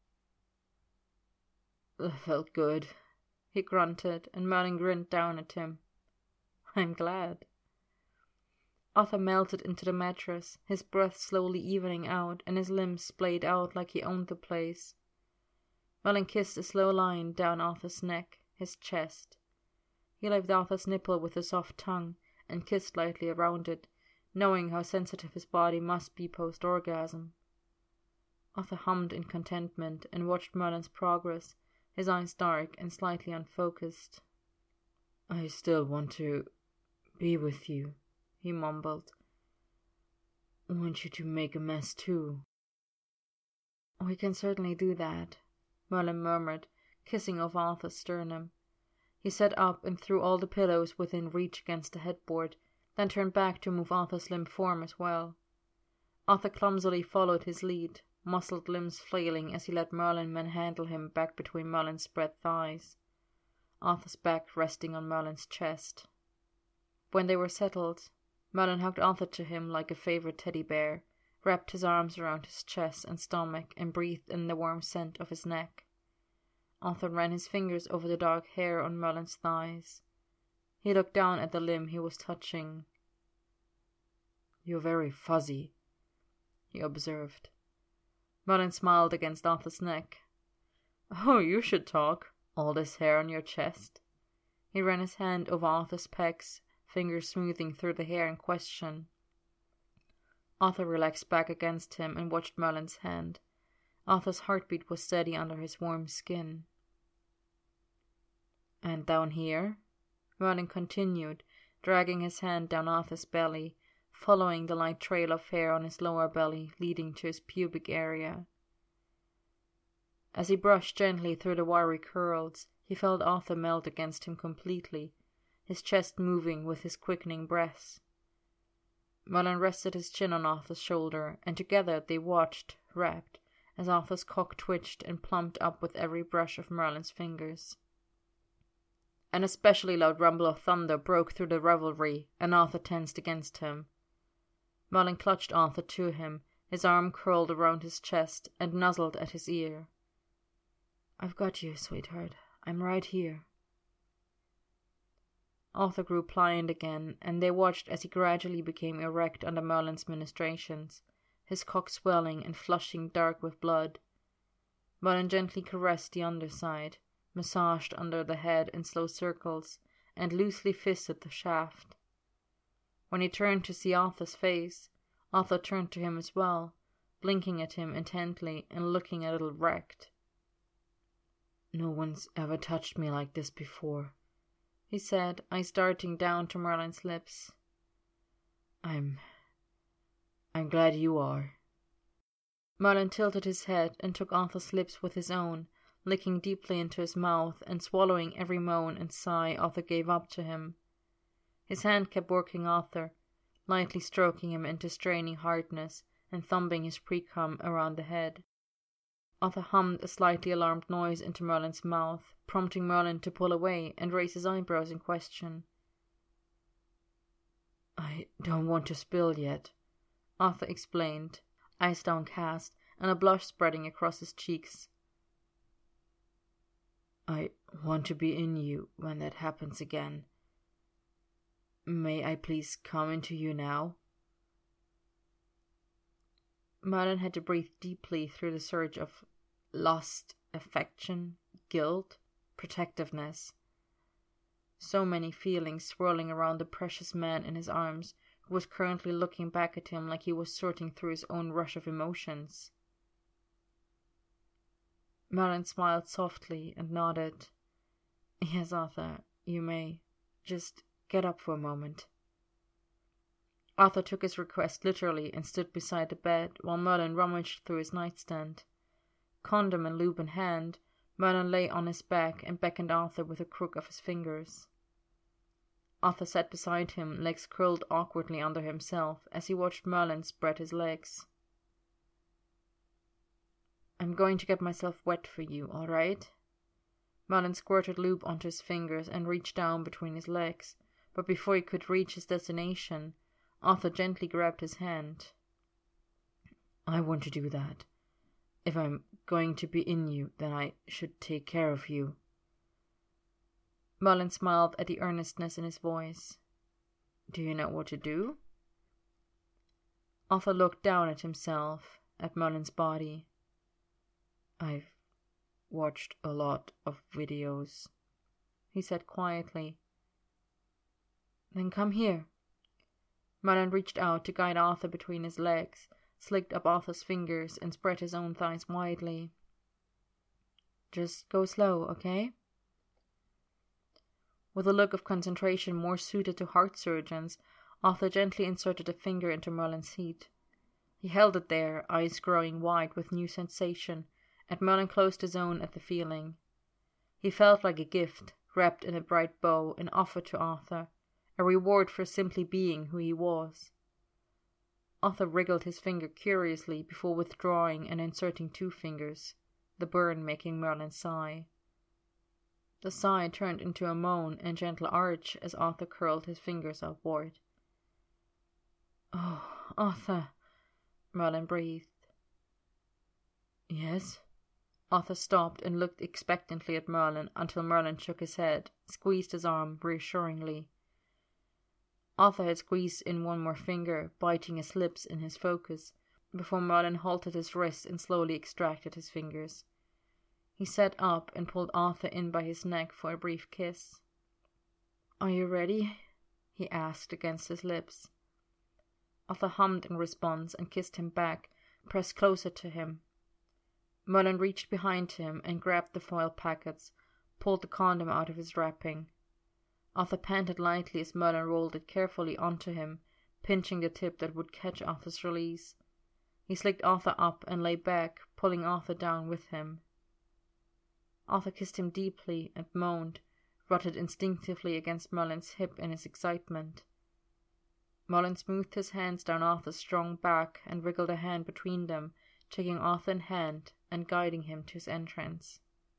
That felt good, he grunted, and Merlin grinned down at him. I'm glad. Arthur melted into the mattress, his breath slowly evening out and his limbs splayed out like he owned the place. Merlin kissed a slow line down Arthur's neck, his chest. He left Arthur's nipple with a soft tongue and kissed lightly around it, knowing how sensitive his body must be post-orgasm. Arthur hummed in contentment and watched Merlin's progress, his eyes dark and slightly unfocused. I still want to be with you, he mumbled. I want you to make a mess too. We can certainly do that, Merlin murmured, kissing over Arthur's sternum. He sat up and threw all the pillows within reach against the headboard, then turned back to move Arthur's limp form as well. Arthur clumsily followed his lead, muscled limbs flailing as he let Merlin manhandle him back between Merlin's spread thighs, Arthur's back resting on Merlin's chest. When they were settled, Merlin hugged Arthur to him like a favorite teddy bear, wrapped his arms around his chest and stomach, and breathed in the warm scent of his neck. Arthur ran his fingers over the dark hair on Merlin's thighs. He looked down at the limb he was touching. You're very fuzzy, he observed. Merlin smiled against Arthur's neck. Oh, you should talk. All this hair on your chest. He ran his hand over Arthur's pecs, fingers smoothing through the hair in question. Arthur relaxed back against him and watched Merlin's hand. Arthur's heartbeat was steady under his warm skin. And down here? Merlin continued, dragging his hand down Arthur's belly, following the light trail of hair on his lower belly leading to his pubic area. As he brushed gently through the wiry curls, he felt Arthur melt against him completely, his chest moving with his quickening breaths. Merlin rested his chin on Arthur's shoulder, and together they watched, rapt, as Arthur's cock twitched and plumped up with every brush of Merlin's fingers. An especially loud rumble of thunder broke through the revelry, and Arthur tensed against him. Merlin clutched Arthur to him, his arm curled around his chest and nuzzled at his ear. I've got you, sweetheart. I'm right here. Arthur grew pliant again, and they watched as he gradually became erect under Merlin's ministrations, his cock swelling and flushing dark with blood. Merlin gently caressed the underside, massaged under the head in slow circles, and loosely fisted the shaft. When he turned to see Arthur's face, Arthur turned to him as well, blinking at him intently and looking a little wrecked. "No one's ever touched me like this before," he said, eyes darting down to Merlin's lips. I'm... I'm glad you are." Merlin tilted his head and took Arthur's lips with his own, licking deeply into his mouth and swallowing every moan and sigh Arthur gave up to him. His hand kept working Arthur, lightly stroking him into straining hardness and thumping his pre-cum around the head. Arthur hummed a slightly alarmed noise into Merlin's mouth, prompting Merlin to pull away and raise his eyebrows in question. "I don't want to spill yet," Arthur explained, eyes downcast and a blush spreading across his cheeks. "I want to be in you when that happens again. May I please come into you now?" Merlin had to breathe deeply through the surge of lust, affection, guilt, protectiveness. So many feelings swirling around the precious man in his arms, who was currently looking back at him like he was sorting through his own rush of emotions. Merlin smiled softly and nodded. "Yes, Arthur, you may. Just get up for a moment." Arthur took his request literally and stood beside the bed while Merlin rummaged through his nightstand. Condom and lube in hand, Merlin lay on his back and beckoned Arthur with a crook of his fingers. Arthur sat beside him, legs curled awkwardly under himself, as he watched Merlin spread his legs. "I'm going to get myself wet for you, all right?" Merlin squirted lube onto his fingers and reached down between his legs, but before he could reach his destination, Arthur gently grabbed his hand. "I want to do that. If I'm going to be in you, then I should take care of you." Merlin smiled at the earnestness in his voice. "Do you know what to do?" Arthur looked down at himself, at Merlin's body. "I've watched a lot of videos," he said quietly. "Then come here." Merlin reached out to guide Arthur between his legs, slicked up Arthur's fingers, and spread his own thighs widely. "Just go slow, okay?" With a look of concentration more suited to heart surgeons, Arthur gently inserted a finger into Merlin's seat. He held it there, eyes growing wide with new sensation, and Merlin closed his own at the feeling. He felt like a gift, wrapped in a bright bow and offered to Arthur, a reward for simply being who he was. Arthur wriggled his finger curiously before withdrawing and inserting two fingers, the burn making Merlin sigh. The sigh turned into a moan and gentle arch as Arthur curled his fingers upward. "Oh, Arthur," Merlin breathed. "Yes?" Arthur stopped and looked expectantly at Merlin until Merlin shook his head, squeezed his arm reassuringly. Arthur had squeezed in one more finger, biting his lips in his focus, before Merlin halted his wrist and slowly extracted his fingers. He sat up and pulled Arthur in by his neck for a brief kiss. "Are you ready?" he asked against his lips. Arthur hummed in response and kissed him back, pressed closer to him. Merlin reached behind him and grabbed the foil packets, pulled the condom out of his wrapping. Arthur panted lightly as Merlin rolled it carefully onto him, pinching the tip that would catch Arthur's release. He slicked Arthur up and lay back, pulling Arthur down with him. Arthur kissed him deeply and moaned, rutted instinctively against Merlin's hip in his excitement. Merlin smoothed his hands down Arthur's strong back and wriggled a hand between them, taking Arthur in hand and guiding him to his entrance.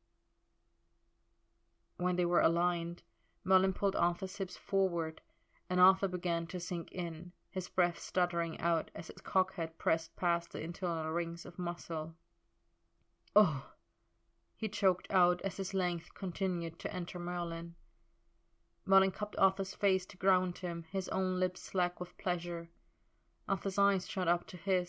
When they were aligned, Merlin pulled Arthur's hips forward, and Arthur began to sink in, his breath stuttering out as his cockhead pressed past the internal rings of muscle. "Oh!" he choked out as his length continued to enter Merlin. Merlin cupped Arthur's face to ground him, his own lips slack with pleasure. Arthur's eyes shot up to his,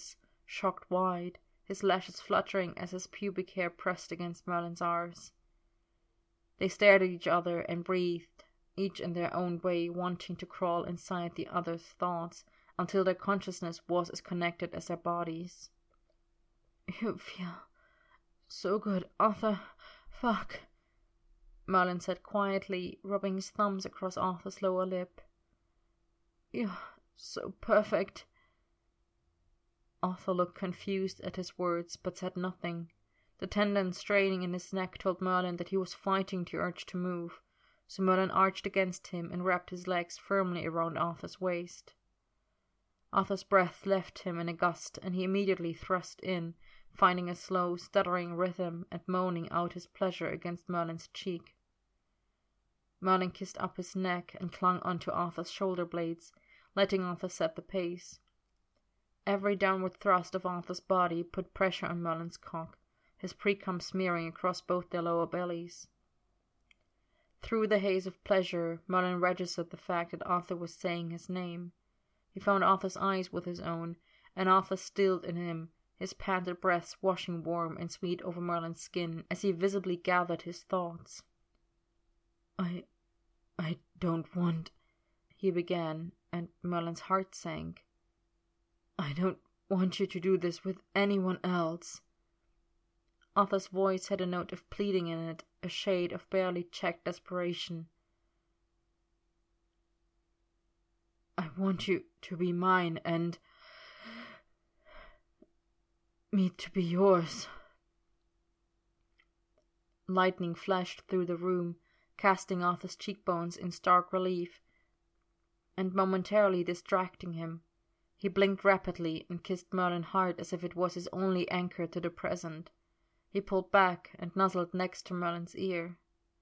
shocked wide, his lashes fluttering as his pubic hair pressed against Merlin's arse. They stared at each other and breathed, each in their own way wanting to crawl inside the other's thoughts until their consciousness was as connected as their bodies. "You feel so good, Arthur. Fuck," Merlin said quietly, rubbing his thumbs across Arthur's lower lip. "You're so perfect." Arthur looked confused at his words, but said nothing. The tendon straining in his neck told Merlin that he was fighting the urge to move, so Merlin arched against him and wrapped his legs firmly around Arthur's waist. Arthur's breath left him in a gust, and he immediately thrust in, finding a slow, stuttering rhythm and moaning out his pleasure against Merlin's cheek. Merlin kissed up his neck and clung onto Arthur's shoulder blades, letting Arthur set the pace. Every downward thrust of Arthur's body put pressure on Merlin's cock, his precum smearing across both their lower bellies. Through the haze of pleasure, Merlin registered the fact that Arthur was saying his name. He found Arthur's eyes with his own, and Arthur stilled in him, his panted breaths washing warm and sweet over Merlin's skin as he visibly gathered his thoughts. I... I don't want... he began, and Merlin's heart sank. "I don't want you to do this with anyone else." Arthur's voice had a note of pleading in it, a shade of barely checked desperation. "I want you to be mine, and me to be yours." Lightning flashed through the room, casting Arthur's cheekbones in stark relief, and momentarily distracting him. He blinked rapidly and kissed Merlin hard as if it was his only anchor to the present. He pulled back and nuzzled next to Merlin's ear.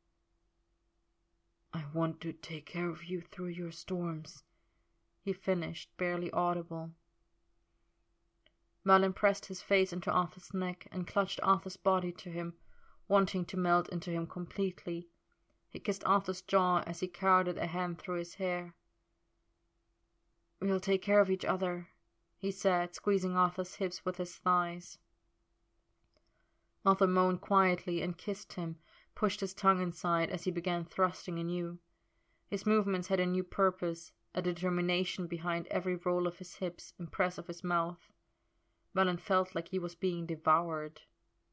"I want to take care of you through your storms," he finished, barely audible. Merlin pressed his face into Arthur's neck and clutched Arthur's body to him, wanting to melt into him completely. He kissed Arthur's jaw as he crowded a hand through his hair. "We'll take care of each other," he said, squeezing Arthur's hips with his thighs. Arthur moaned quietly and kissed him, pushed his tongue inside as he began thrusting anew. His movements had a new purpose, a determination behind every roll of his hips and press of his mouth. Merlin felt like he was being devoured.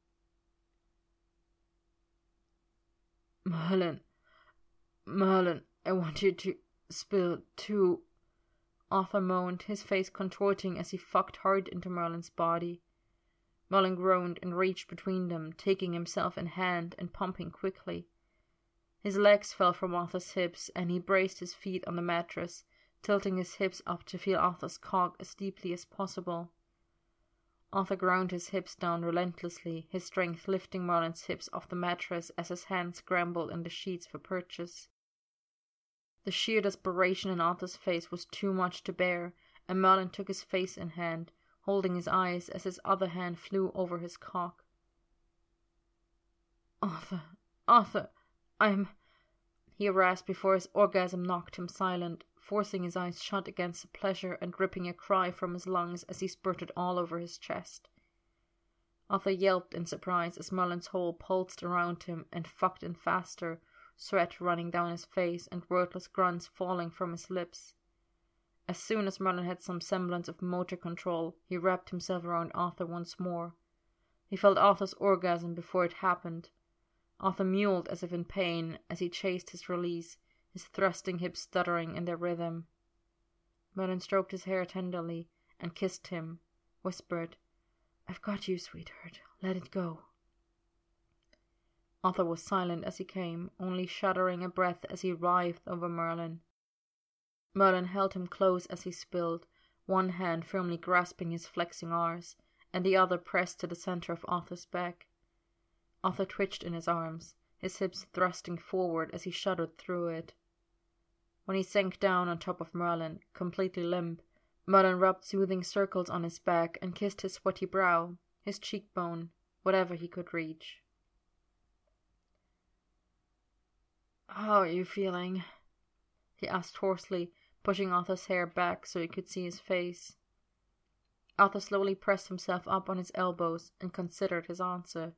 "Merlin, Merlin, I want you to spill too," Arthur moaned, his face contorting as he fucked hard into Merlin's body. Merlin groaned and reached between them, taking himself in hand and pumping quickly. His legs fell from Arthur's hips, and he braced his feet on the mattress, tilting his hips up to feel Arthur's cock as deeply as possible. Arthur ground his hips down relentlessly, his strength lifting Merlin's hips off the mattress as his hands scrambled in the sheets for purchase. The sheer desperation in Arthur's face was too much to bear, and Merlin took his face in hand, holding his eyes as his other hand flew over his cock. "Arthur, Arthur, I'm—" he rasped before his orgasm knocked him silent, forcing his eyes shut against the pleasure and ripping a cry from his lungs as he spurted all over his chest. Arthur yelped in surprise as Merlin's hole pulsed around him and fucked in faster, sweat running down his face and wordless grunts falling from his lips. As soon as Merlin had some semblance of motor control, he wrapped himself around Arthur once more. He felt Arthur's orgasm before it happened. Arthur mewled as if in pain as he chased his release, his thrusting hips stuttering in their rhythm. Merlin stroked his hair tenderly and kissed him, whispered, "I've got you, sweetheart. Let it go." Arthur was silent as he came, only shuddering a breath as he writhed over Merlin. Merlin held him close as he spilled, one hand firmly grasping his flexing arse, and the other pressed to the center of Arthur's back. Arthur twitched in his arms, his hips thrusting forward as he shuddered through it. When he sank down on top of Merlin, completely limp, Merlin rubbed soothing circles on his back and kissed his sweaty brow, his cheekbone, whatever he could reach. "How are you feeling?" he asked hoarsely, pushing Arthur's hair back so he could see his face. Arthur slowly pressed himself up on his elbows and considered his answer.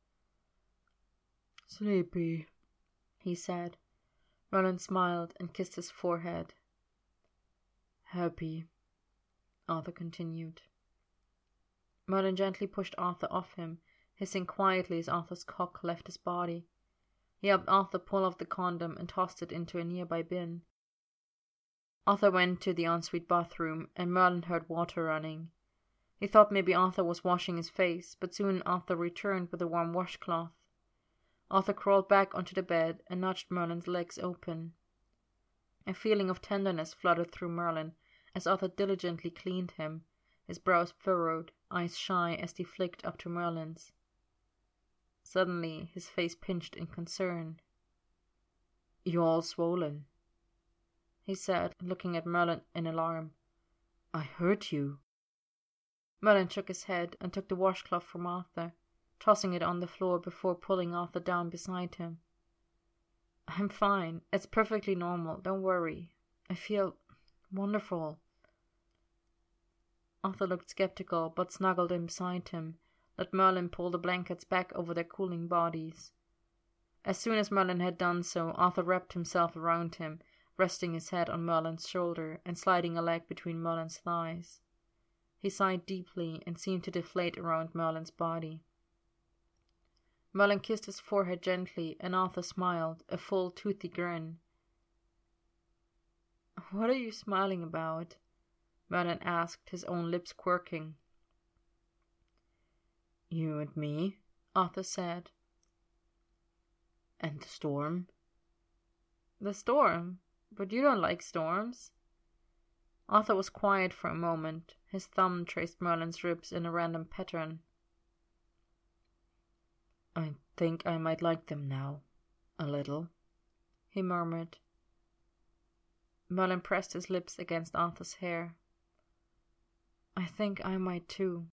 "Sleepy," he said. Merlin smiled and kissed his forehead. "Happy," Arthur continued. Merlin gently pushed Arthur off him, hissing quietly as Arthur's cock left his body. He helped Arthur pull off the condom and tossed it into a nearby bin. Arthur went to the ensuite bathroom, and Merlin heard water running. He thought maybe Arthur was washing his face, but soon Arthur returned with a warm washcloth. Arthur crawled back onto the bed and nudged Merlin's legs open. A feeling of tenderness fluttered through Merlin as Arthur diligently cleaned him, his brows furrowed, eyes shy as they flicked up to Merlin's. Suddenly his face pinched in concern. "You're all swollen," he said, looking at Merlin in alarm. "I hurt you." Merlin shook his head and took the washcloth from Arthur, tossing it on the floor before pulling Arthur down beside him. "I'm fine. It's perfectly normal. Don't worry. I feel wonderful." Arthur looked skeptical, but snuggled in beside him, let Merlin pull the blankets back over their cooling bodies. As soon as Merlin had done so, Arthur wrapped himself around him, resting his head on Merlin's shoulder and sliding a leg between Merlin's thighs. He sighed deeply and seemed to deflate around Merlin's body. Merlin kissed his forehead gently, and Arthur smiled, a full, toothy grin. "What are you smiling about?" Merlin asked, his own lips quirking. "You and me," Arthur said. "And the storm." "The storm? But you don't like storms." Arthur was quiet for a moment. His thumb traced Merlin's ribs in a random pattern. "I think I might like them now. A little," he murmured. Merlin pressed his lips against Arthur's hair. "I think I might too."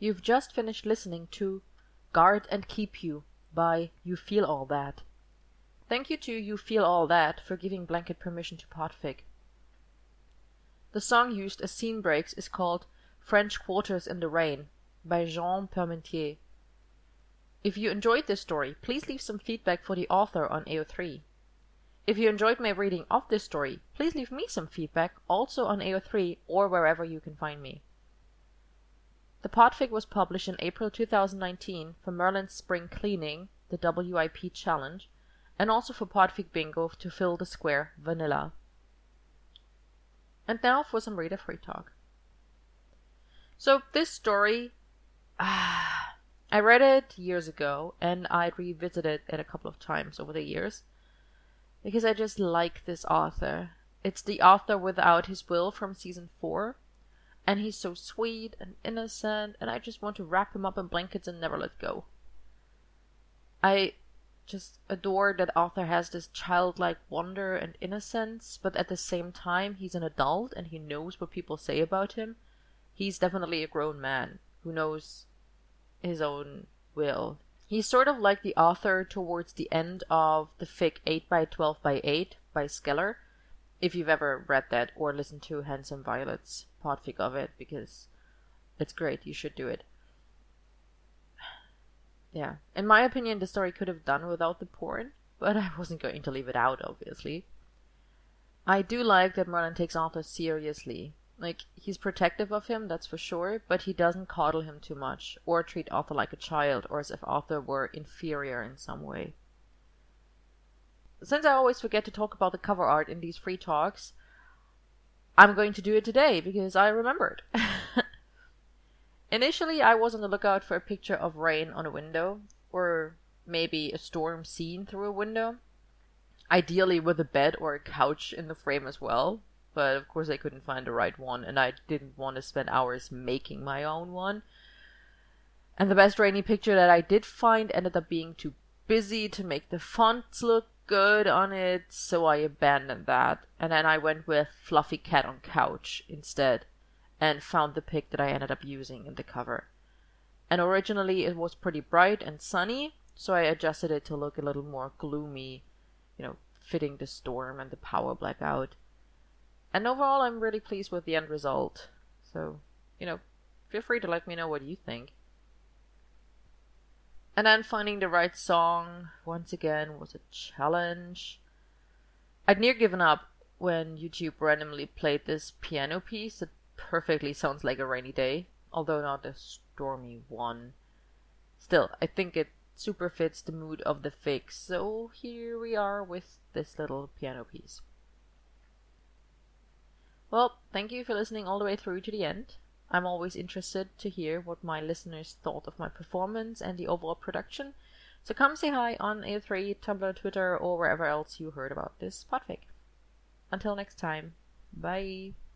You've just finished listening to Guard and Keep You by You Feel All That. Thank you to You Feel All That for giving Blanket permission to podfic. The song used as scene breaks is called French Quarters in the Rain by Jean Parmentier. If you enjoyed this story, please leave some feedback for the author on A O three. If you enjoyed my reading of this story, please leave me some feedback also on A O three or wherever you can find me. The podfic was published in April two thousand nineteen for Merlin's Spring Cleaning, the W I P Challenge, and also for Podfic Bingo to fill the square Vanilla. And now for some reader free talk. So this story, ah, I read it years ago and I revisited it a couple of times over the years because I just like this author. It's the author Without His Will from season four, and he's so sweet and innocent, and I just want to wrap him up in blankets and never let go. I just adore that author has this childlike wonder and innocence, but at the same time he's an adult and he knows what people say about him. He's definitely a grown man who knows his own will. He's sort of like the author towards the end of the fic eight by twelve by eight by Skeller, if you've ever read that or listened to Handsome Violet's podfic of it, because it's great, you should do it. Yeah, in my opinion, the story could have done without the porn, but I wasn't going to leave it out, obviously. I do like that Merlin takes Arthur seriously. Like, he's protective of him, that's for sure, but he doesn't coddle him too much, or treat Arthur like a child, or as if Arthur were inferior in some way. Since I always forget to talk about the cover art in these free talks, I'm going to do it today, because I remembered. Initially, I was on the lookout for a picture of rain on a window, or maybe a storm seen through a window. Ideally with a bed or a couch in the frame as well, but of course I couldn't find the right one, and I didn't want to spend hours making my own one. And the best rainy picture that I did find ended up being too busy to make the fonts look good on it, so I abandoned that, and then I went with Fluffy Cat on Couch instead, and found the pic that I ended up using in the cover. And originally it was pretty bright and sunny, so I adjusted it to look a little more gloomy, you know, fitting the storm and the power blackout. And overall, I'm really pleased with the end result. So, you know, feel free to let me know what you think. And then finding the right song, once again, was a challenge. I'd near given up when YouTube randomly played this piano piece that perfectly sounds like a rainy day, although not a stormy one. Still, I think it super fits the mood of the fic, so here we are with this little piano piece. Well, thank you for listening all the way through to the end. I'm always interested to hear what my listeners thought of my performance and the overall production, so come say hi on A O three, Tumblr, Twitter, or wherever else you heard about this podfic. Until next time, bye!